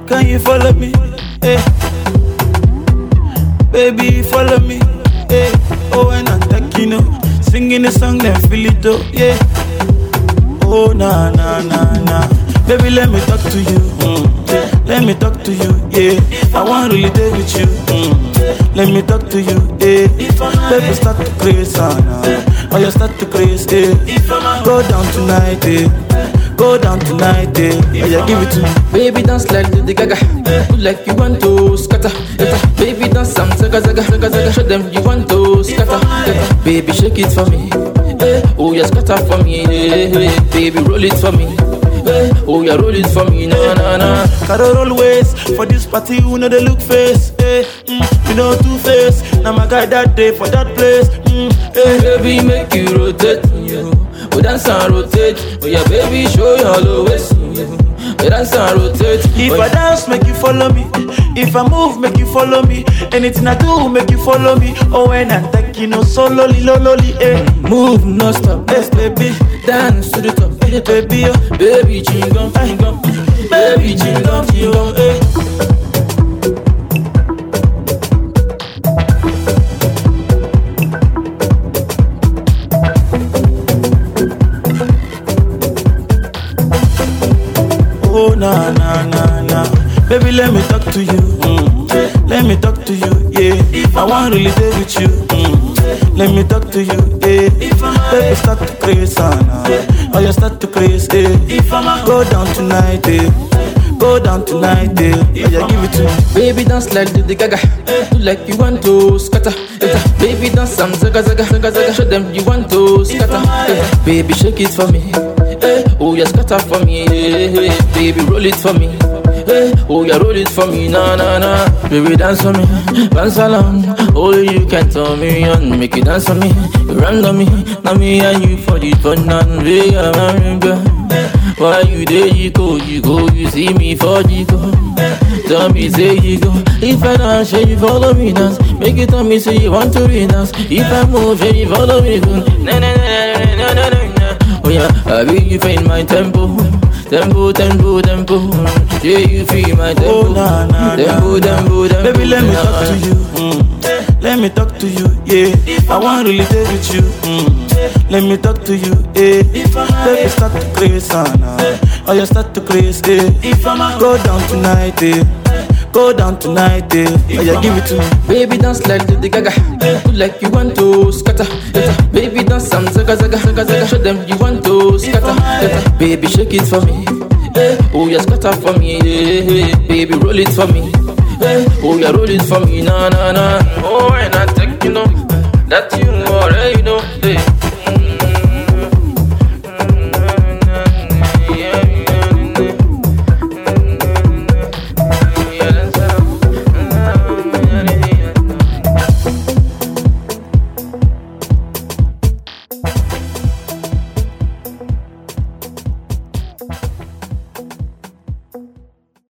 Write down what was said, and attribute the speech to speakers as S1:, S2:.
S1: Can you follow me? Hey. Baby, follow me. Hey. Oh, and I'm taking you. Singing the song, then feel it though. Yeah. Oh, na na na na. Baby, let me talk to you. Let me talk to you. Yeah. I want to really day with you. Let me talk to you. Yeah. Baby, start to craze, oh, you start to craze. Yeah. Go down tonight. Yeah. Go down tonight, oh yeah, give it to me.
S2: Baby, dance like the Gaga, do like you want to scatter. Baby, dance some zaga zaga zaga zaga. Show them you want to scatter. Baby, shake it for me. Oh yeah, scatter for me. Baby, roll it for me. Oh yeah, roll it for me. Na na na.
S1: Gotta roll ways for this party. You know they look face. You know two face. Now my guy that day for that place.
S2: Baby, make you rotate. We dance and rotate. Oh yeah, baby, show your lowest. We dance and rotate.
S1: If I dance, make you follow me. If I move, make you follow me. Anything I do, make you follow me. Oh, when I'm taking no solely, lolly,
S2: Move, no stop,
S1: yes, baby.
S2: Dance to the top,
S1: baby, oh.
S2: Baby, chingum, chingum. Baby, chingum, chingum,
S1: Oh, na na na na. Baby, let me talk to you. Let me talk to you, yeah. I want to really day with you. Let me talk to you, yeah. Baby, start to craze, oh, you start to craze, yeah. Go down tonight, yeah. Go down tonight, yeah. Oh, yeah, give it to me.
S2: Baby, dance like the Gaga, do like you want to scatter. Baby, dance some zaga zaga zaga zaga. Show them you want to scatter. Baby, shake it for me. Oh yeah, scatter for me. Baby, roll it for me. Oh yeah, roll it for me. Na na na. Baby, dance for me, dance along. Only you can turn me on. Make you dance for me, run on me. Now me and you for the fun and why you there you go, you see me for you go. Tell me say you go. If I dance, you follow me dance. Make it tell me say you want to dance. If I move, you follow me go. Na na na na na na. Oh yeah, I be you find my tempo. Tempo, tempo, tempo. Yeah, you feel my tempo.
S1: Oh, na, na,
S2: tempo,
S1: na,
S2: tempo, tempo.
S1: Baby, let me talk to you. Let me talk to you, yeah. I want to really day with you. Let me talk to you, yeah. Baby, start to craze, oh, you start to craze, yeah. Go down tonight, yeah. Go down tonight, yeah. Oh, yeah, give it to me.
S2: Baby, dance like the Gaga, do like you want to scatter. Baby, dance some zaga zaga zaga zaga. Show them you want to scatter. Baby, shake it for me. Oh yeah, scatter for me. Baby, roll it for me. Oh yeah, roll it for me. Na na na. Oh, and I take you know that you